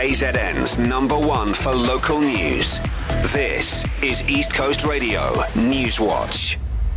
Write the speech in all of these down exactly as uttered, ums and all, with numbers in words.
K Z N's number one for local news. This is East Coast Radio News Watch.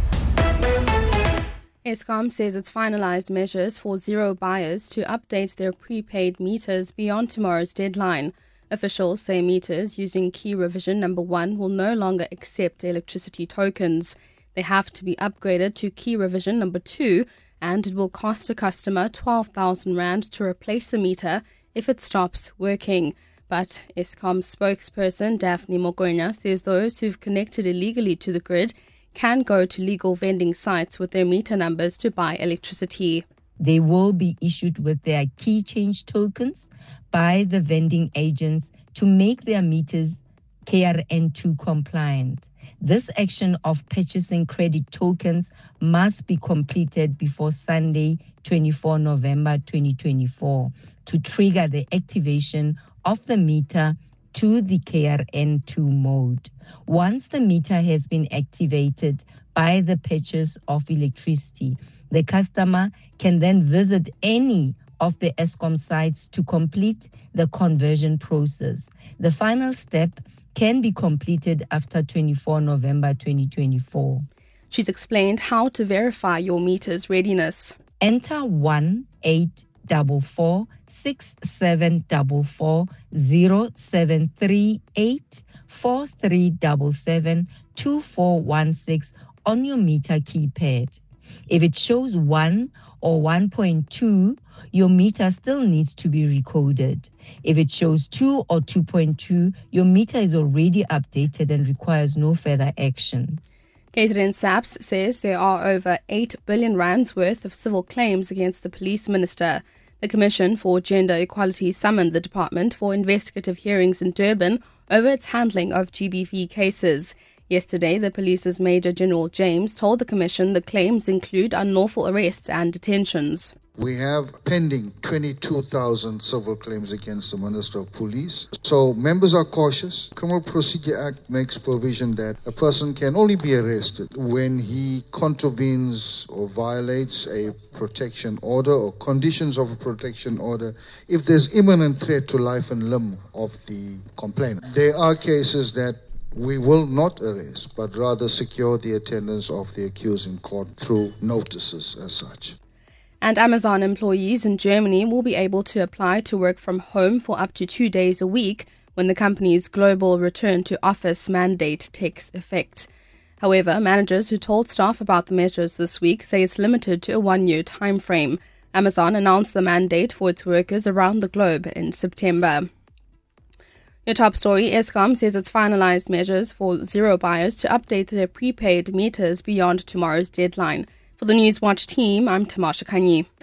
Eskom says it's finalised measures for zero buyers to update their prepaid meters beyond tomorrow's deadline. Officials say meters using key revision number one will no longer accept electricity tokens. They have to be upgraded to key revision number two, and it will cost a customer twelve thousand rand to replace the meter if it stops working. But Eskom spokesperson Daphne Mokoena says those who've connected illegally to the grid can go to legal vending sites with their meter numbers to buy electricity. They will be issued with their key change tokens by the vending agents to make their meters K R N two compliant. This action of purchasing credit tokens must be completed before Sunday, the twenty-fourth of November twenty twenty-four, to trigger the activation of the meter to the K R N two mode. Once the meter has been activated by the purchase of electricity, the customer can then visit any of the Eskom sites to complete the conversion process. The final step can be completed after the twenty-fourth of November twenty twenty-four. She's explained how to verify your meter's readiness. Enter one eight four four six seven four four zero seven three eight four three seven seven two four one six on your meter keypad. If it shows one or one point two, your meter still needs to be recoded. If it shows two or two point two, your meter is already updated and requires no further action. K Z N SAPS says there are over eight billion rands worth of civil claims against the police minister. The Commission for Gender Equality summoned the department for investigative hearings in Durban over its handling of G B V cases. Yesterday, the police's Major General James told the Commission the claims include unlawful arrests and detentions. We have pending twenty-two thousand civil claims against the Minister of Police. So members are cautious. Criminal Procedure Act makes provision that a person can only be arrested when he contravenes or violates a protection order or conditions of a protection order if there's imminent threat to life and limb of the complainant. There are cases that we will not arrest, but rather secure the attendance of the accused in court through notices as such. And Amazon employees in Germany will be able to apply to work from home for up to two days a week when the company's global return to office mandate takes effect. However, managers who told staff about the measures this week say it's limited to a one-year time frame. Amazon announced the mandate for its workers around the globe in September. Your top story, Eskom says it's finalised measures for zero buyers to update their prepaid meters beyond tomorrow's deadline. For the Newswatch team, I'm Tamasha Kanyi.